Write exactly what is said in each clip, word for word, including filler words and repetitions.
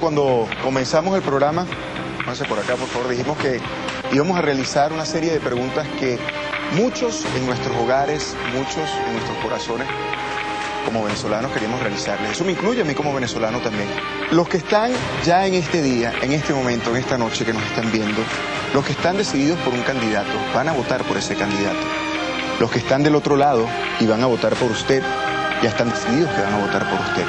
cuando comenzamos el programa, pásense por acá por favor, dijimos que íbamos a realizar una serie de preguntas que muchos en nuestros hogares, muchos en nuestros corazones, como venezolanos queríamos realizarles. Eso me incluye a mí como venezolano también. Los que están ya en este día, en este momento, en esta noche que nos están viendo, los que están decididos por un candidato, van a votar por ese candidato. Los que están del otro lado y van a votar por usted, ya están decididos que van a votar por usted.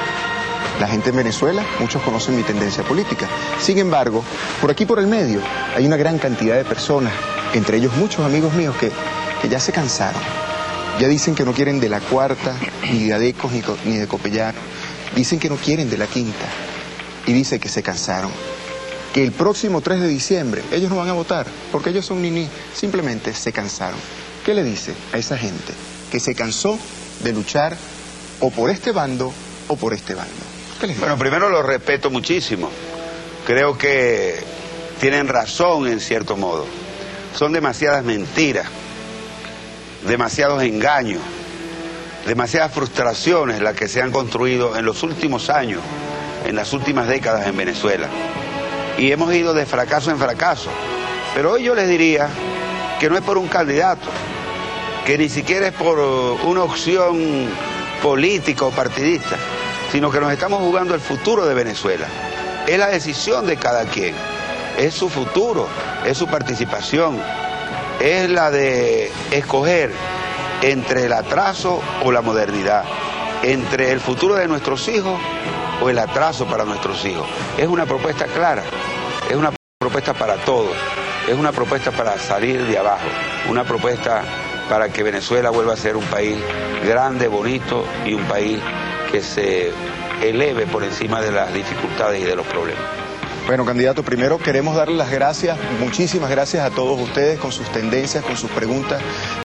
La gente en Venezuela, muchos conocen mi tendencia política. Sin embargo, por aquí por el medio, hay una gran cantidad de personas, entre ellos muchos amigos míos que, que ya se cansaron. Ya dicen que no quieren de la cuarta, ni de Adecos, ni, ni de Copellano. Dicen que no quieren de la quinta. Y dicen que se cansaron. Que el próximo tres de diciembre ellos no van a votar, porque ellos son niní. Simplemente se cansaron. ¿Qué le dice a esa gente? Que se cansó de luchar o por este bando o por este bando. ¿Qué les dice? Bueno, primero los respeto muchísimo. Creo que tienen razón en cierto modo. Son demasiadas mentiras, demasiados engaños, demasiadas frustraciones las que se han construido en los últimos años, en las últimas décadas en Venezuela. Y hemos ido de fracaso en fracaso. Pero hoy yo les diría que no es por un candidato, que ni siquiera es por una opción política o partidista, sino que nos estamos jugando el futuro de Venezuela. Es la decisión de cada quien, es su futuro, es su participación, es la de escoger entre el atraso o la modernidad, entre el futuro de nuestros hijos o el atraso para nuestros hijos. Es una propuesta clara, es una propuesta para todos, es una propuesta para salir de abajo, una propuesta para que Venezuela vuelva a ser un país grande, bonito y un país que se eleve por encima de las dificultades y de los problemas. Bueno, candidato, primero queremos darle las gracias, muchísimas gracias a todos ustedes con sus tendencias, con sus preguntas.